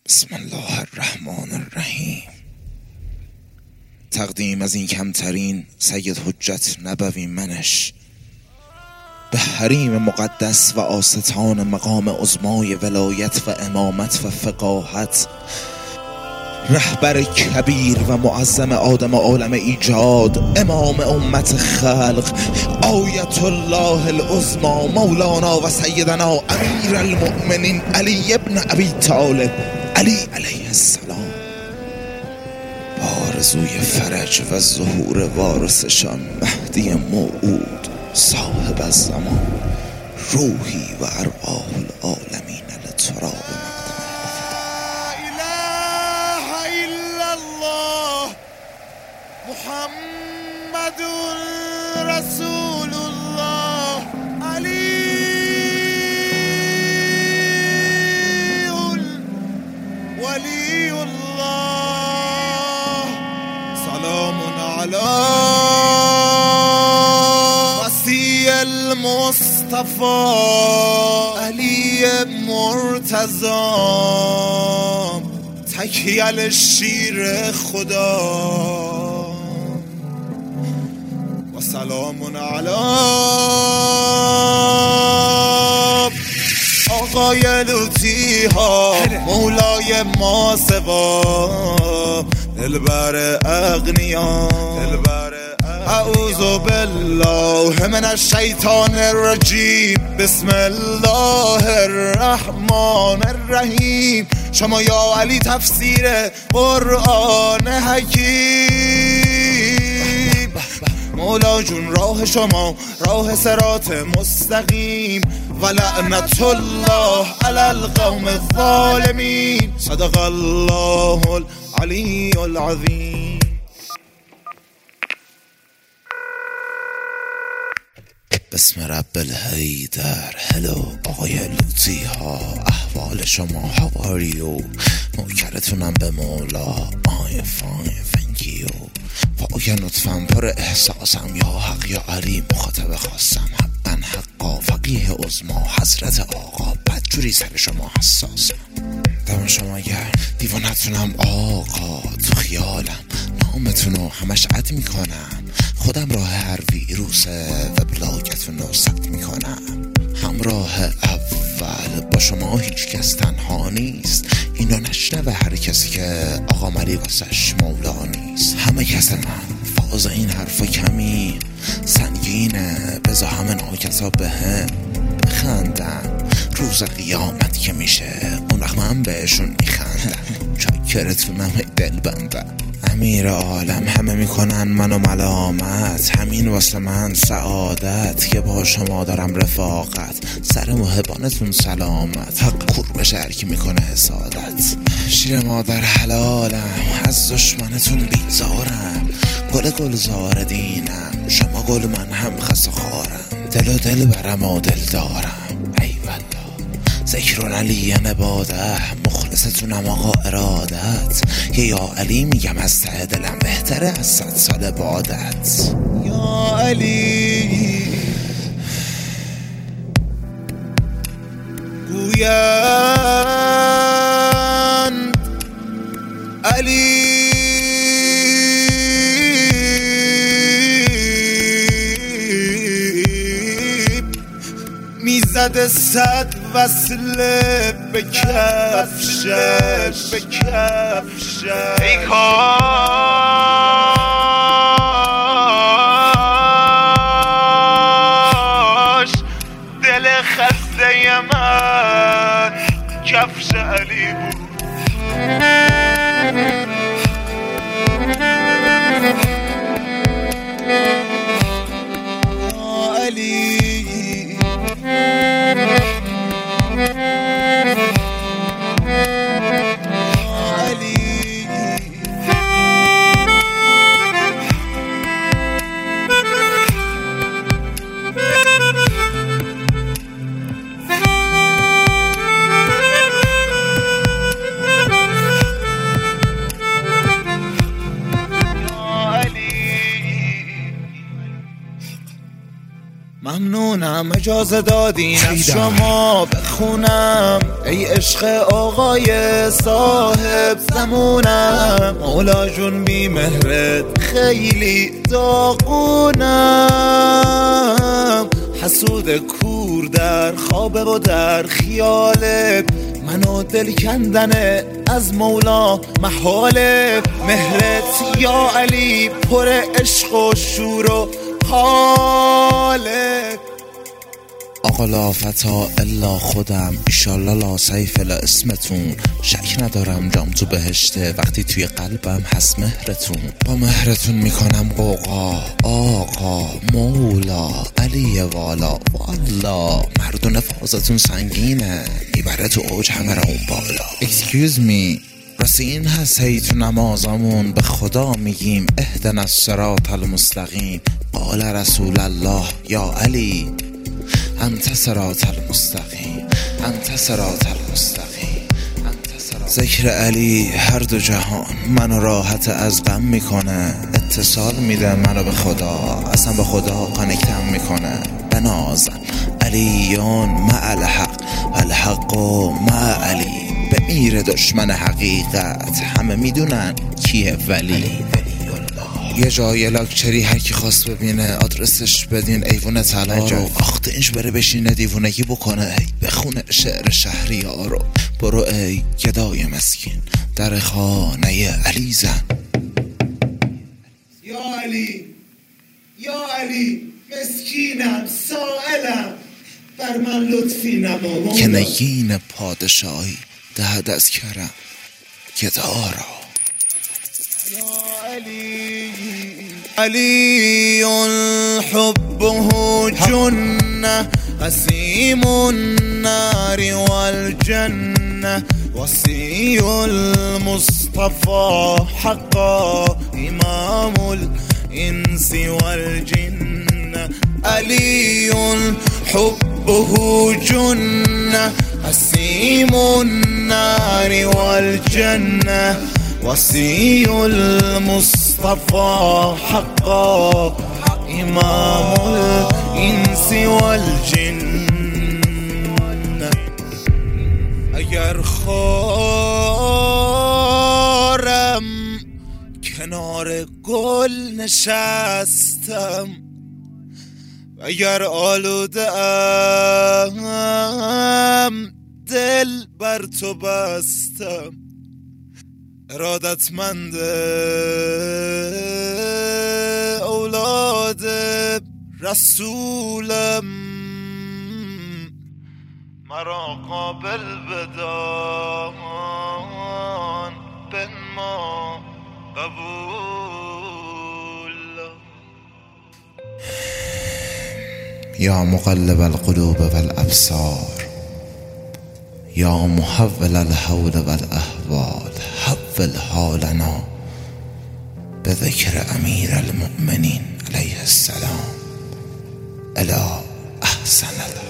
بسم الله الرحمن الرحیم. تقدیم از این کمترین سید حجت نبوی منش به حریم مقدس و آستان مقام عظمای ولایت و امامت و فقاهت، رهبر کبیر و معظم آدم عالم ایجاد، امام امت خلق، آیت الله العظمی، مولانا و سیدنا امیر المؤمنین علی ابن ابی طالب علی علیه السلام، آرزوی فرج و ظهور وارثشان مهدی موعود، صاحب الزمان، روحی و ارواح العالمین لتراب محمد رسول الله علی ولی الله. سلام علی وصی المصطفى علی مرتضی، تکیل شیر خدا. و سلام علی آقای لوطی ها، مولای ما سوا، دلبر اغنیا، اعوذ بالله من الشیطان الرجیم، بسم الله الرحمن الرحیم. شما یا علی تفسیر قرآن حکیم. مولا جون راه شما راه صراط مستقیم، و لعنت الله علی القوم الظالمین. صدق الله العلی العظیم. بسم رب الحیدر. هلو آقای لوطی ها، احوال شما هاواریو؟ نوکرتونم به مولا. آی فاین فنکیو. پاک لطفا پر احساسم، یا حق یا علی مخاطب خواستم، حقا حقا فقیه عظما حضرت آقا، بدجوری سر شما حساسم، دم شما گرم، دیوانتونم آقا، تو خیالم نامتونو همش عد میکنم، خودم راه هر ویروسه و بلاگتونو ثبت میکنم، همراه اول با شما هیچ کس تنها نیست، اینو نشنوه هر کسی که آقا ملی واسش مولا نیست، همه کس من فاز این حرفا کمی سنگینه، بذار همه ناکسا به هم بخندم، روز قیامت که میشه اون وقت من بهشون میخندم، چاکرتونم دل بندم، امیر عالم همه میکنن منو ملامت، همین واسه من سعادت که با شما دارم رفاقت، سر محبانتون سلامت، حق کور بشه هر کی میکنه حسادت، شیر مادر حلالم، از دشمنتون بیزارم، گل گلزار دینم، شما گل من هم خس و خارم، دل و دل برم و دل دارم، ای والله ذکر علی نباده، مخلصتونم آقا ارادت، یا علی میگم از ته دلم بهتره از 100 سال بعدت، یا علی گویند علی میزد 100 وصله به کفشش، ای کاش دل خسته من کفش علی بود. علی جونم اجازه دادین از شما بخونم، ای عشق آقای صاحب زمونم. مولا جون بی مهرت خیلی داغونم، حسود کور در خوابه و در خیاله، منو دل کندنه از مولا محاله. مهرت یا علی پر عشق و شور و حاله. آقا لا فتا الا خودم، ایشالله لا سیف لا اسمتون. شک ندارم جام تو بهشته وقتی توی قلبم هست مهرتون. با مهرتون میکنم قوقا آقا مولا علی والا. والا مردون فازتون سنگینه، میبره تو اوج همه را اون بالا. Excuse me، راستی این هست هی تو نمازمون به خدا میگیم اهدنا الصراط المستقیم. قال رسول الله یا علی انت صراط المستقیم، انت صراط المستقیم، انت صراط. ذکر علی هر دو جهان منو راحت از غم میکنه، اتصال میده منو به خدا، اصلا به خدا کانکتم میکنه. بنازم علیون مع الحق و الحق مع علی. به میر دشمن حقیقت همه میدونن کیه ولی. یه جای لاکچری هر کی خواست ببینه آدرسش بدین ایوون طلا رو. آخته اینش بره بشینه دیوونگی بکنه، بخونه شعر شهریار رو. برو ای گدای مسکین در خانه علی زن. یا علی یا علی مسکینم سائلم، بر من لطفی نما. که نگین پادشاهی دهد از کرم گدارا. یا علی علی حبه جنة قسيم النار والجنة وصي المصطفى حقا إمام الإنس والجن. علي حبه جنة قسيم النار والجنة وصي المصطفى حقا إمام الإنس والجن. اگر خارم کنار گل نشستم، اگر آلوده‌ام دل بر تو بستم، ارادتمند اولاد رسولم، مرا قابل بدان بنما قبول. یا مقلب القلوب والابصار، یا محول الحول والاحوال، حول حالنا به ذکر امیر المؤمنین علیه السلام الی احسن